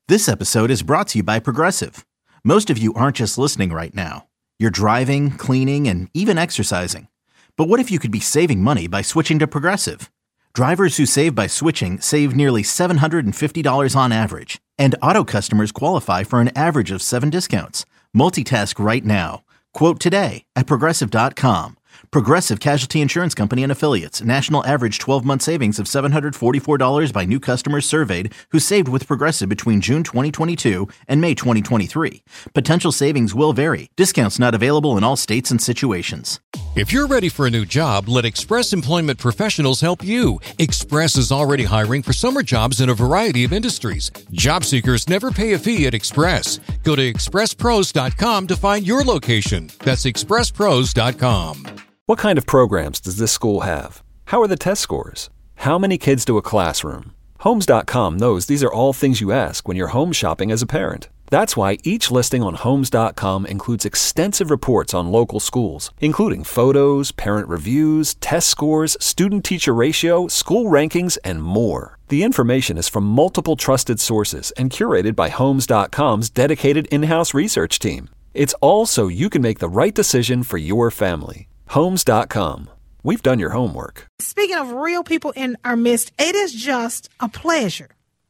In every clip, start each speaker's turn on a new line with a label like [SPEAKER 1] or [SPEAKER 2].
[SPEAKER 1] This episode is brought to you by Progressive. Most of you aren't just listening right now. You're driving, cleaning, and even exercising. But what if you could be saving money by switching to Progressive? Drivers who save by switching save nearly $750 on average. And auto customers qualify for an average of 7 discounts. Multitask right now. Quote today at Progressive.com. Progressive Casualty Insurance Company and Affiliates. National average 12-month savings of $744 by new customers surveyed who saved with Progressive between June 2022 and May 2023. Potential savings will vary. Discounts not available in all states and situations.
[SPEAKER 2] If you're ready for a new job, let Express Employment Professionals help you. Express is already hiring for summer jobs in a variety of industries. Job seekers never pay a fee at Express. Go to expresspros.com to find your location. That's expresspros.com.
[SPEAKER 3] What kind of programs does this school have? How are the test scores? How many kids do a classroom? Homes.com knows these are all things you ask when you're home shopping as a parent. That's why each listing on Homes.com includes extensive reports on local schools, including photos, parent reviews, test scores, student-teacher ratio, school rankings, and more. The information is from multiple trusted sources and curated by Homes.com's dedicated in-house research team. It's all so you can make the right decision for your family. Homes.com. We've done your homework.
[SPEAKER 4] Speaking of real people in our midst, it is just a pleasure,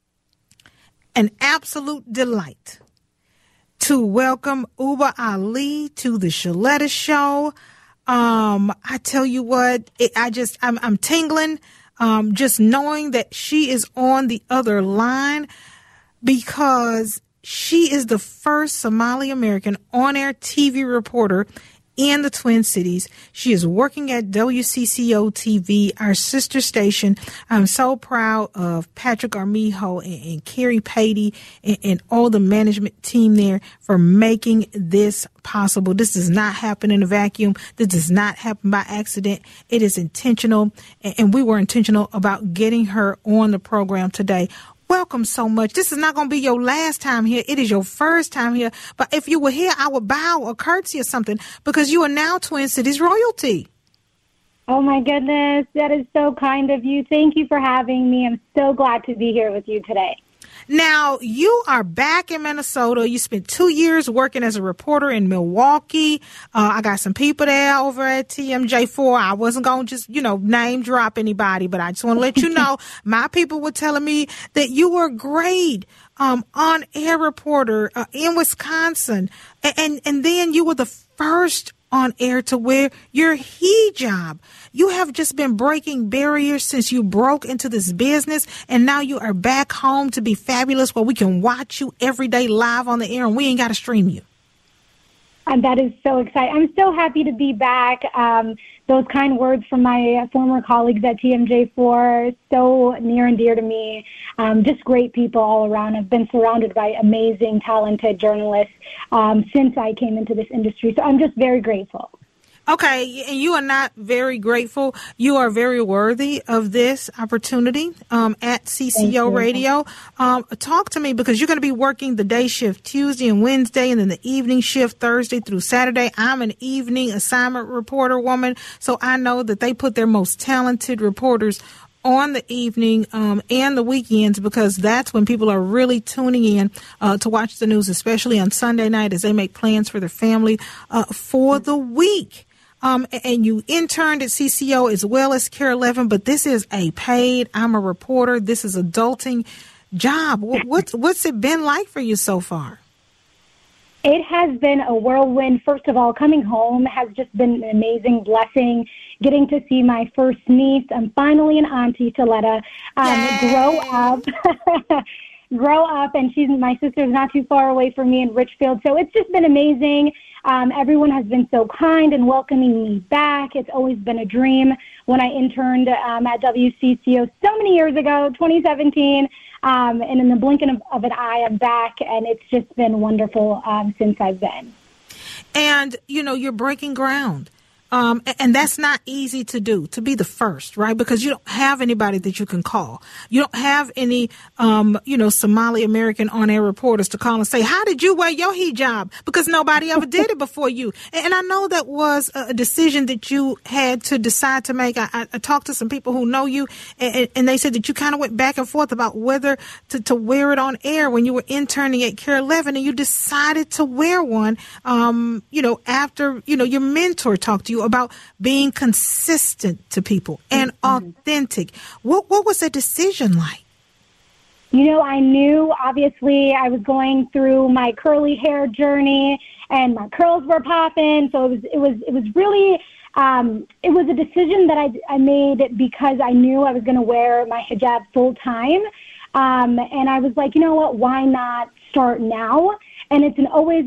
[SPEAKER 4] an absolute delight to welcome Uba Ali to the Shaletta Show. I tell you what, I'm tingling just knowing that she is on the other line, because she is the first Somali American on-air TV reporter in the Twin Cities. She is working at WCCO TV, our sister station. I'm so proud of Patrick Armijo and Carrie Patey and all the management team there for making this possible. This does not happen in a vacuum. This does not happen by accident. It is intentional, and we were intentional about getting her on the program today. Welcome so much. This is not going to be your last time here. It is your first time here. But if you were here, I would bow or curtsy or something, because you are now Twin Cities royalty.
[SPEAKER 5] Oh, my goodness. That is so kind of you. Thank you for having me. I'm so glad to be here with you today.
[SPEAKER 4] Now, you are back in Minnesota. You spent 2 years working as a reporter in Milwaukee. I got some people there over at TMJ4. I wasn't going to just, name drop anybody, but I just want to let you know, my people were telling me that you were great on-air reporter in Wisconsin. And then you were the first on air to wear your hijab. You have just been breaking barriers since you broke into this business, and now you are back home to be fabulous, where we can watch you every day live on the air, and we ain't got to stream you.
[SPEAKER 5] And that is so exciting. I'm so happy to be back. Those kind words from my former colleagues at TMJ4, so near and dear to me. Just great people all around. I've been surrounded by amazing, talented journalists since I came into this industry. So I'm just very grateful.
[SPEAKER 4] Okay, and you are not very grateful. You are very worthy of this opportunity at CCO Radio. Talk to me, because you're going to be working the day shift Tuesday and Wednesday, and then the evening shift Thursday through Saturday. I'm an evening assignment reporter woman, so I know that they put their most talented reporters on the evening and the weekends, because that's when people are really tuning in to watch the news, especially on Sunday night as they make plans for their family for the week. And you interned at CCO as well as KARE 11, but this is a paid, I'm a reporter, this is adulting job. What's it been like for you so far?
[SPEAKER 5] It has been a whirlwind. First of all, coming home has just been an amazing blessing. Getting to see my first niece. I'm finally an auntie to Letta grow up, and my sister's not too far away from me in Richfield. So it's just been amazing. Everyone has been so kind and welcoming me back. It's always been a dream. When I interned at WCCO so many years ago, 2017, and in the blink of an eye, I'm back, and it's just been wonderful since I've been.
[SPEAKER 4] And, you're breaking ground. And that's not easy to do, to be the first, right? Because you don't have anybody that you can call. You don't have any, Somali American on-air reporters to call and say, how did you wear your hijab? Because nobody ever did it before you. And I know that was a decision that you had to decide to make. I talked to some people who know you, and they said that you kind of went back and forth about whether to wear it on air when you were interning at KARE 11, and you decided to wear one, after, your mentor talked to you about being consistent to people and authentic. What was the decision like?
[SPEAKER 5] I knew, obviously, I was going through my curly hair journey and my curls were popping. So it was really, it was a decision that I made because I knew I was going to wear my hijab full time. And I was like, you know what, why not start now? And it's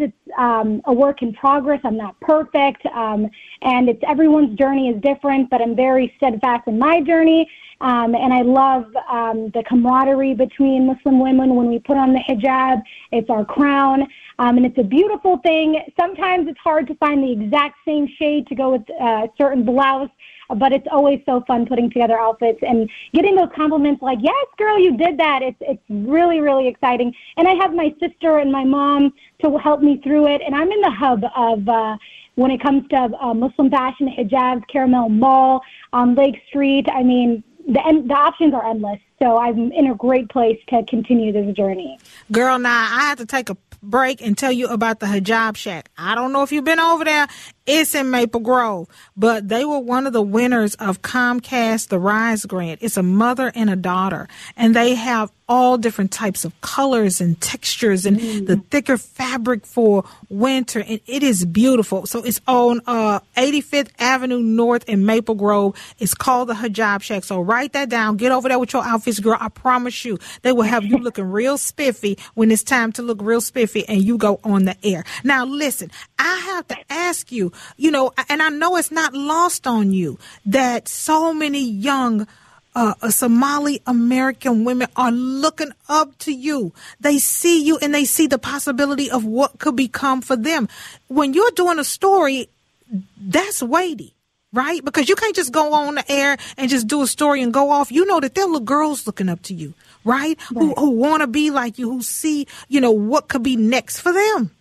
[SPEAKER 5] a work in progress. I'm not perfect. And everyone's journey is different, but I'm very steadfast in my journey. And I love the camaraderie between Muslim women when we put on the hijab. It's our crown. And it's a beautiful thing. Sometimes it's hard to find the exact same shade to go with a certain blouse, but it's always so fun putting together outfits and getting those compliments like, yes, girl, you did that. It's really, really exciting. And I have my sister and my mom to help me through it. And I'm in the hub of when it comes to Muslim fashion, hijabs, Caramel Mall, on Lake Street. I mean, the options are endless. So I'm in a great place to continue this journey.
[SPEAKER 4] Girl, now I have to take a break and tell you about the Hijab Shack. I don't know if you've been over there. It's in Maple Grove, but they were one of the winners of Comcast The Rise Grant. It's a mother and a daughter, and they have all different types of colors and textures and the thicker fabric for winter, and it is beautiful. So it's on 85th Avenue North in Maple Grove. It's called the Hijab Shack. So write that down. Get over there with your outfits, girl. I promise you, they will have you looking real spiffy when it's time to look real spiffy and you go on the air. Now, listen, I have to ask you, and I know it's not lost on you that so many young Somali American women are looking up to you. They see you and they see the possibility of what could become for them. When you're doing a story, that's weighty, right? Because you can't just go on the air and just do a story and go off. You know that there are little girls looking up to you, right? Who want to be like you, who see, what could be next for them.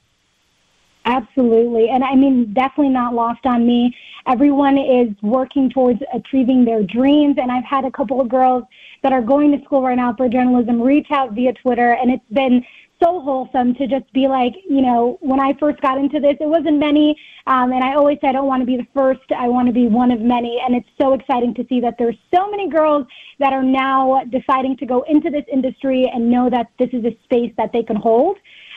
[SPEAKER 5] Absolutely. And I mean, definitely not lost on me. Everyone is working towards achieving their dreams. And I've had a couple of girls that are going to school right now for journalism reach out via Twitter. And it's been so wholesome to just be like, when I first got into this, it wasn't many. And I always say I don't want to be the first. I want to be one of many. And it's so exciting to see that there's so many girls that are now deciding to go into this industry and know that this is a space that they can hold.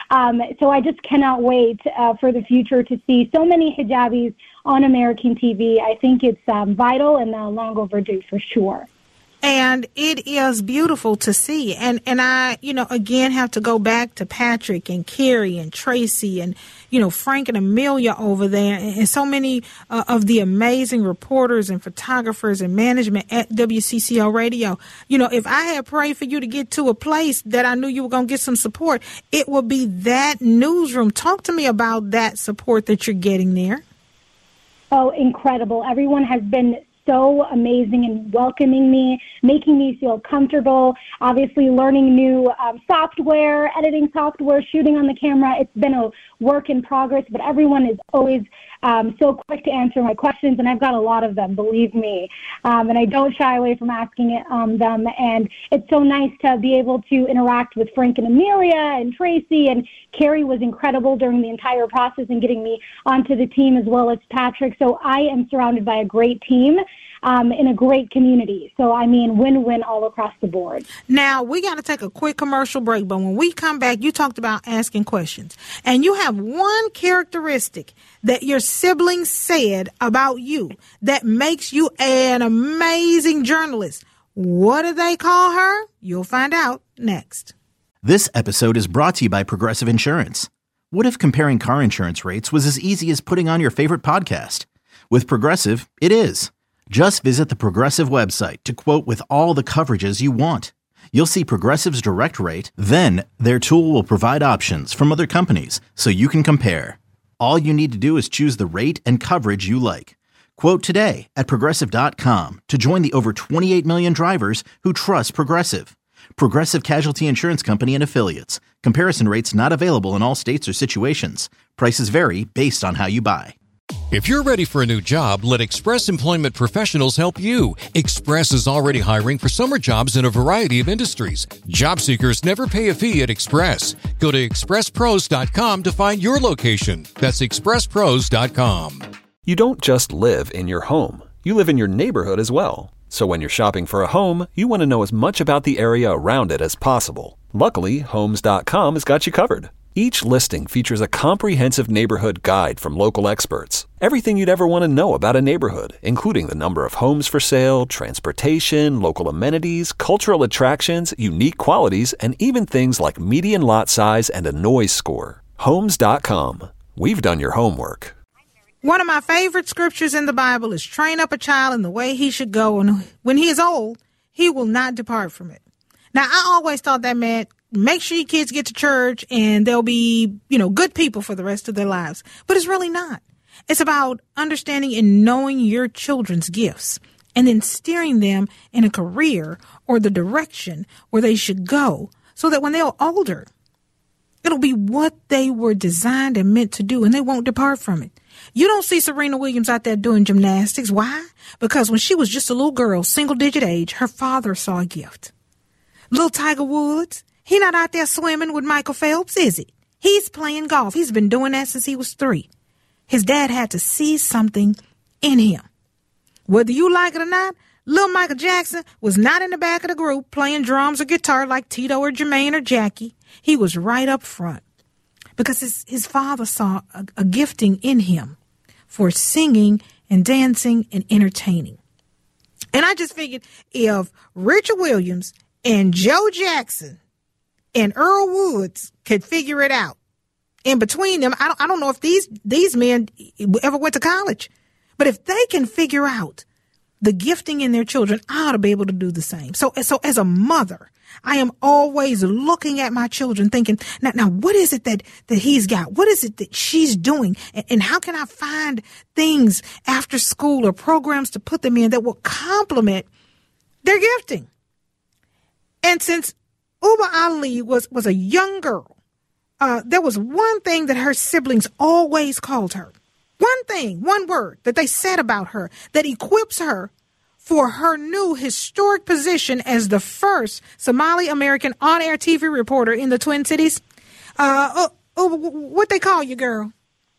[SPEAKER 5] So I just cannot wait for the future to see so many hijabis on American TV. I think it's vital and long overdue for sure.
[SPEAKER 4] And it is beautiful to see. And I, again, have to go back to Patrick and Carrie and Tracy and, Frank and Amelia over there and so many of the amazing reporters and photographers and management at WCCO Radio. If I had prayed for you to get to a place that I knew you were going to get some support, it would be that newsroom. Talk to me about that support that you're getting there.
[SPEAKER 5] Oh, incredible. Everyone has been so amazing and welcoming me, making me feel comfortable, obviously learning new software, editing software, shooting on the camera. It's been a work in progress, but everyone is always so quick to answer my questions, and I've got a lot of them, believe me. And I don't shy away from asking them, and it's so nice to be able to interact with Frank and Amelia and Tracy, and Carrie was incredible during the entire process and getting me onto the team, as well as Patrick. So I am surrounded by a great team in a great community. So, I mean, win-win all across the board.
[SPEAKER 4] Now, we got to take a quick commercial break, but when we come back, you talked about asking questions. And you have one characteristic that your siblings said about you that makes you an amazing journalist. What do they call her? You'll find out next.
[SPEAKER 1] This episode is brought to you by Progressive Insurance. What if comparing car insurance rates was as easy as putting on your favorite podcast? With Progressive, it is. Just visit the Progressive website to quote with all the coverages you want. You'll see Progressive's direct rate, then their tool will provide options from other companies so you can compare. All you need to do is choose the rate and coverage you like. Quote today at Progressive.com to join the over 28 million drivers who trust Progressive. Progressive Casualty Insurance Company and Affiliates. Comparison rates not available in all states or situations. Prices vary based on how you buy.
[SPEAKER 2] If you're ready for a new job, let Express Employment Professionals help you. Express is already hiring for summer jobs in a variety of industries. Job seekers never pay a fee at Express. Go to expresspros.com to find your location. That's expresspros.com.
[SPEAKER 3] You don't just live in your home. You live in your neighborhood as well. So when you're shopping for a home, you want to know as much about the area around it as possible. Luckily, Homes.com has got you covered. Each listing features a comprehensive neighborhood guide from local experts. Everything you'd ever want to know about a neighborhood, including the number of homes for sale, transportation, local amenities, cultural attractions, unique qualities, and even things like median lot size and a noise score. Homes.com. We've done your homework.
[SPEAKER 4] One of my favorite scriptures in the Bible is train up a child in the way he should go, and when he is old, he will not depart from it. Now, I always thought that meant make sure your kids get to church and they'll be, good people for the rest of their lives. But it's really not. It's about understanding and knowing your children's gifts and then steering them in a career or the direction where they should go so that when they're older, it'll be what they were designed and meant to do and they won't depart from it. You don't see Serena Williams out there doing gymnastics. Why? Because when she was just a little girl, single-digit age, her father saw a gift. Little Tiger Woods, he not out there swimming with Michael Phelps, is he? He's playing golf. He's been doing that since he was 3. His dad had to see something in him. Whether you like it or not, little Michael Jackson was not in the back of the group playing drums or guitar like Tito or Jermaine or Jackie. He was right up front because his father saw a gifting in him for singing and dancing and entertaining. And I just figured if Richard Williams and Joe Jackson and Earl Woods could figure it out, in between them, I don't know if these men ever went to college, but if they can figure out the gifting in their children, I ought to be able to do the same. So as a mother, I am always looking at my children thinking, now what is it that he's got? What is it that she's doing? And how can I find things after school or programs to put them in that will complement their gifting? And since Uba Ali was a young girl, there was one thing that her siblings always called her. One thing, one word that they said about her that equips her for her new historic position as the first Somali-American on-air TV reporter in the Twin Cities. What they call you, girl?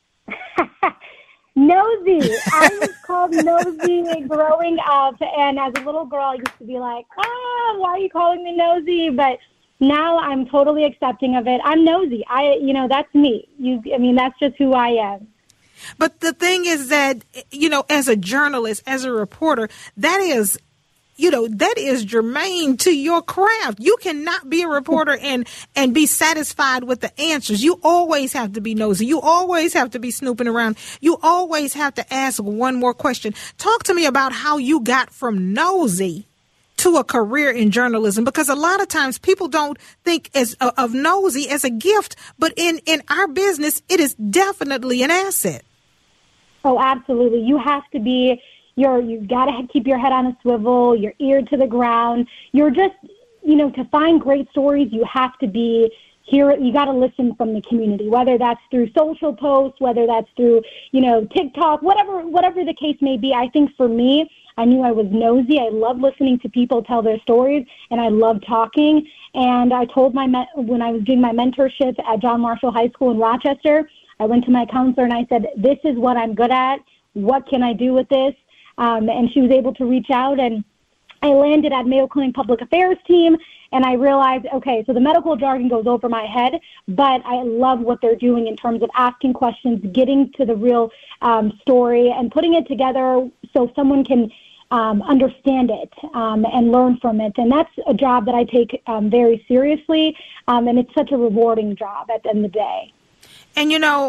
[SPEAKER 5] Nosy. I was called Nosy growing up, and as a little girl, I used to be like, why are you calling me Nosy? But now I'm totally accepting of it. I'm nosy. That's me. That's just who I am.
[SPEAKER 4] But the thing is that, as a journalist, as a reporter, that is germane to your craft. You cannot be a reporter and be satisfied with the answers. You always have to be nosy. You always have to be snooping around. You always have to ask one more question. Talk to me about how you got from nosy to a career in journalism, because a lot of times people don't think of nosy as a gift, but in our business, it is definitely an asset.
[SPEAKER 5] Oh, absolutely. You have to be, you got to keep your head on a swivel, your ear to the ground. You're just, to find great stories, you have to be here. You got to listen from the community, whether that's through social posts, whether that's through, TikTok, whatever the case may be. I think for me, I knew I was nosy. I love listening to people tell their stories, and I love talking. And I told when I was doing my mentorship at John Marshall High School in Rochester, I went to my counselor and I said, this is what I'm good at. What can I do with this? And she was able to reach out, and I landed at Mayo Clinic Public Affairs team, and I realized, okay, so the medical jargon goes over my head, but I love what they're doing in terms of asking questions, getting to the real story, and putting it together so someone can understand it and learn from it. And that's a job that I take very seriously, and it's such a rewarding job at the end of the day.
[SPEAKER 4] And,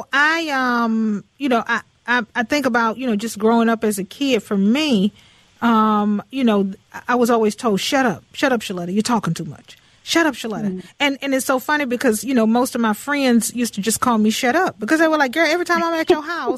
[SPEAKER 4] I think about, just growing up as a kid. For me, I was always told, shut up, Shaletta, you're talking too much. Shut up, Shaletta. Mm. And it's so funny because, most of my friends used to just call me shut up because they were like, girl, every time I'm at your house,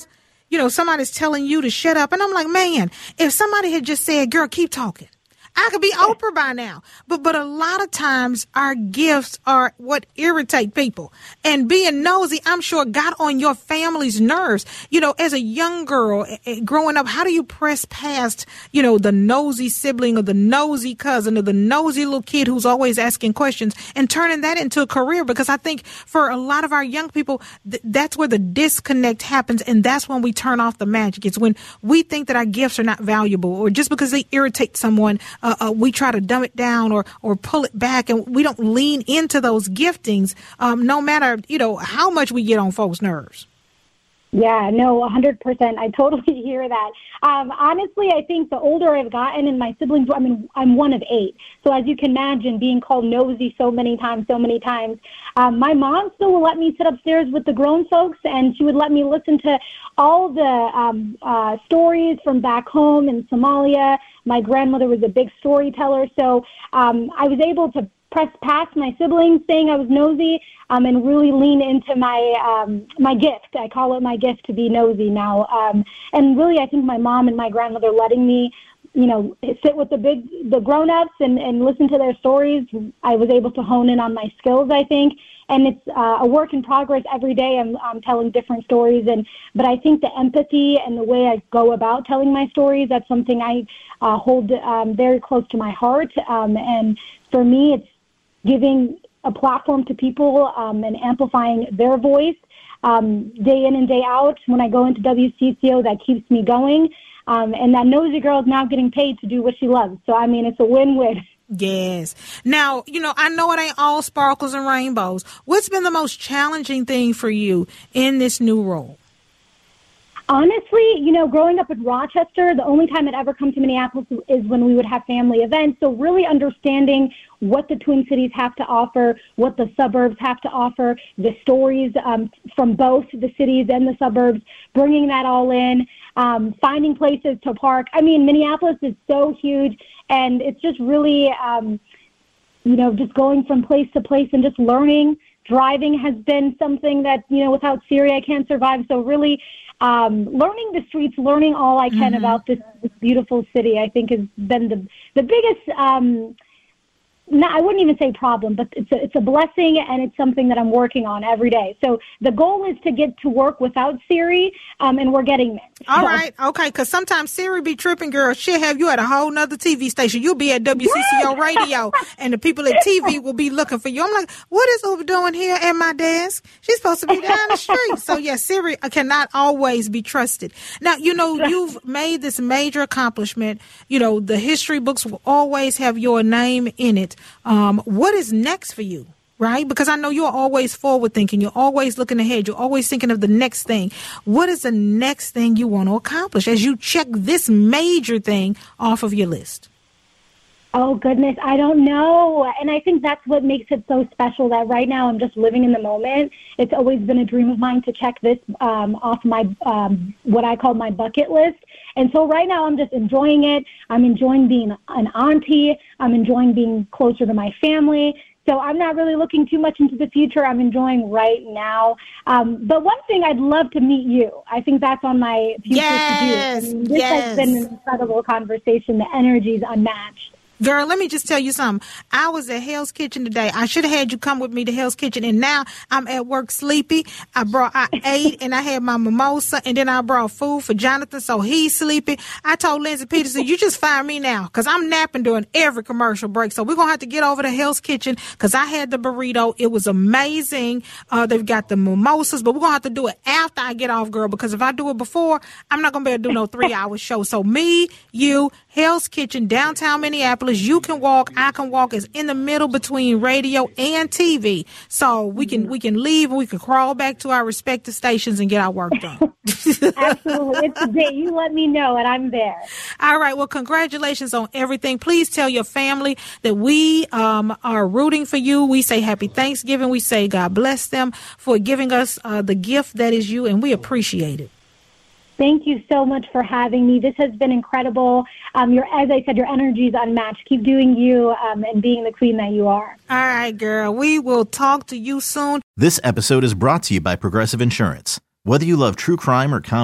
[SPEAKER 4] somebody's telling you to shut up. And I'm like, man, if somebody had just said, girl, keep talking, I could be Oprah by now. But a lot of times our gifts are what irritate people. And being nosy, I'm sure, got on your family's nerves. As a young girl growing up, how do you press past, the nosy sibling or the nosy cousin or the nosy little kid who's always asking questions and turning that into a career? Because I think for a lot of our young people, that's where the disconnect happens. And that's when we turn off the magic. It's when we think that our gifts are not valuable, or just because they irritate someone, we try to dumb it down or pull it back, and we don't lean into those giftings, no matter, how much we get on folks' nerves.
[SPEAKER 5] Yeah, no, 100%. I totally hear that. Honestly, I think the older I've gotten, and my siblings, I'm one of 8. So as you can imagine, being called nosy so many times, my mom still will let me sit upstairs with the grown folks, and she would let me listen to all the stories from back home in Somalia. My grandmother was a big storyteller, so I was able to press past my siblings saying I was nosy, and really lean into my gift. I call it my gift to be nosy now. And really, I think my mom and my grandmother letting me, sit with the grown-ups and listen to their stories, I was able to hone in on my skills, I think. And it's a work in progress every day. I'm telling different stories, but I think the empathy and the way I go about telling my stories, that's something I hold very close to my heart. And for me, it's giving a platform to people and amplifying their voice day in and day out. When I go into WCCO, that keeps me going. And that nosy girl is now getting paid to do what she loves. So, it's a win-win.
[SPEAKER 4] Yes. Now, I know it ain't all sparkles and rainbows. What's been the most challenging thing for you in this new role?
[SPEAKER 5] Honestly, growing up in Rochester, the only time it ever come to Minneapolis is when we would have family events. So really understanding what the Twin Cities have to offer, what the suburbs have to offer, the stories from both the cities and the suburbs, bringing that all in, finding places to park. Minneapolis is so huge, and it's just really, just going from place to place and just learning. Driving has been something that, without Siri, I can't survive. So really, learning the streets, learning all I can about this beautiful city, I think has been the biggest, I wouldn't even say problem, but it's a blessing, and it's something that I'm working on every day. So the goal is to get to work without Siri, and we're getting there.
[SPEAKER 4] All right. Okay. Because sometimes Siri be tripping, girl. She'll have you at a whole nother TV station. You'll be at WCCO radio, and the people at TV will be looking for you. I'm like, what is Uber doing here at my desk? She's supposed to be down the street. So, yeah, Siri cannot always be trusted. Now, you've made this major accomplishment. The history books will always have your name in it. What is next for you? Right? Because I know you're always forward thinking. You're always looking ahead. You're always thinking of the next thing. What is the next thing you want to accomplish as you check this major thing off of your list?
[SPEAKER 5] Oh, goodness. I don't know. And I think that's what makes it so special, that right now I'm just living in the moment. It's always been a dream of mine to check this off my what I call my bucket list. And so right now I'm just enjoying it. I'm enjoying being an auntie. I'm enjoying being closer to my family. So I'm not really looking too much into the future. I'm enjoying right now. But one thing, I'd love to meet you. I think that's on my future to do. This has been an incredible conversation. The energy is unmatched.
[SPEAKER 4] Girl, let me just tell you something. I was at Hell's Kitchen today. I should have had you come with me to Hell's Kitchen, and now I'm at work sleepy. I ate, and I had my mimosa, and then I brought food for Jonathan, so he's sleepy. I told Lindsay Peterson, you just fire me now, because I'm napping during every commercial break. So we're going to have to get over to Hell's Kitchen, because I had the burrito. It was amazing. They've got the mimosas, but we're going to have to do it after I get off, girl, because if I do it before, I'm not going to be able to do no 3-hour show. So me, you, Hell's Kitchen, downtown Minneapolis. You can walk, I can walk. It's in the middle between radio and TV. So we can leave and we can crawl back to our respective stations and get our work done.
[SPEAKER 5] Absolutely. It's a day. You let me know and I'm there.
[SPEAKER 4] All right. Well, congratulations on everything. Please tell your family that we are rooting for you. We say happy Thanksgiving. We say God bless them for giving us the gift that is you, and we appreciate it.
[SPEAKER 5] Thank you so much for having me. This has been incredible. As I said, your energy is unmatched. Keep doing you and being the queen that you are.
[SPEAKER 4] All right, girl. We will talk to you soon.
[SPEAKER 1] This episode is brought to you by Progressive Insurance. Whether you love true crime or comedy,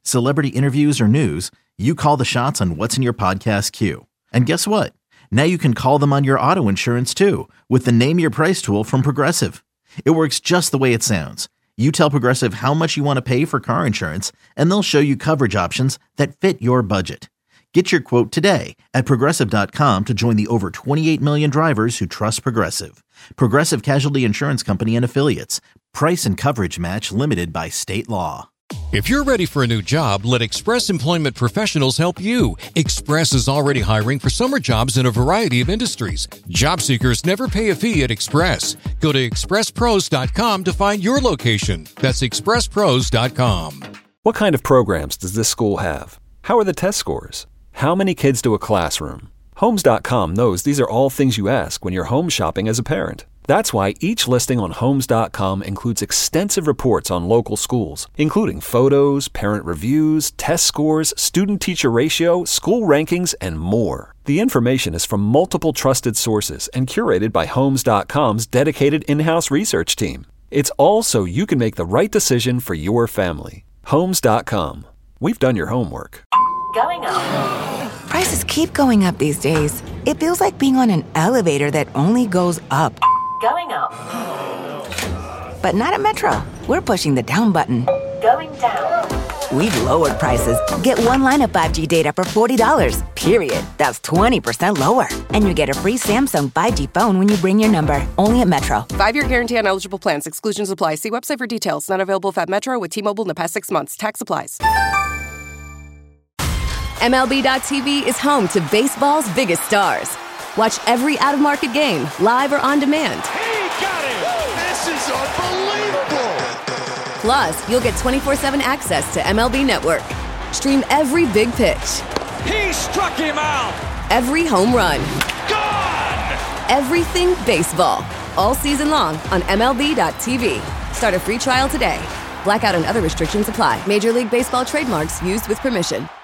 [SPEAKER 1] Celebrity interviews or news, you call the shots on what's in your podcast queue. And guess what? Now you can call them on your auto insurance too with the Name Your Price tool from Progressive. It works just the way it sounds. You tell Progressive how much you want to pay for car insurance, and they'll show you coverage options that fit your budget. Get your quote today at Progressive.com to join the over 28 million drivers who trust Progressive. Progressive Casualty Insurance Company and Affiliates. Price and coverage match limited by state law.
[SPEAKER 2] If you're ready for a new job, let Express Employment Professionals help you. Express is already hiring for summer jobs in a variety of industries. Job seekers never pay a fee at Express. Go to expresspros.com to find your location. That's expresspros.com.
[SPEAKER 3] What kind of programs does this school have? How are the test scores? How many kids do a classroom? Homes.com knows these are all things you ask when you're home shopping as a parent. That's why each listing on Homes.com includes extensive reports on local schools, including photos, parent reviews, test scores, student-teacher ratio, school rankings, and more. The information is from multiple trusted sources and curated by Homes.com's dedicated in-house research team. It's all so you can make the right decision for your family. Homes.com. We've done your homework.
[SPEAKER 6] Going up. Prices keep going up these days. It feels like being on an elevator that only goes up. Going up. But not at Metro. We're pushing the down button. Going down. We've lowered prices. Get one line of 5G data for $40, period. That's 20% lower. And you get a free Samsung 5G phone when you bring your number. Only at Metro.
[SPEAKER 7] 5-year guarantee on eligible plans. Exclusions apply. See website for details. Not available at Metro with T-Mobile in the past 6 months. Tax applies.
[SPEAKER 8] MLB.tv is home to baseball's biggest stars. Watch every out-of-market game, live or on demand.
[SPEAKER 9] He got it! This is unbelievable!
[SPEAKER 8] Plus, you'll get 24/7 access to MLB Network. Stream every big pitch.
[SPEAKER 9] He struck him out!
[SPEAKER 8] Every home run.
[SPEAKER 9] Gone!
[SPEAKER 8] Everything baseball. All season long on MLB.tv. Start a free trial today. Blackout and other restrictions apply. Major League Baseball trademarks used with permission.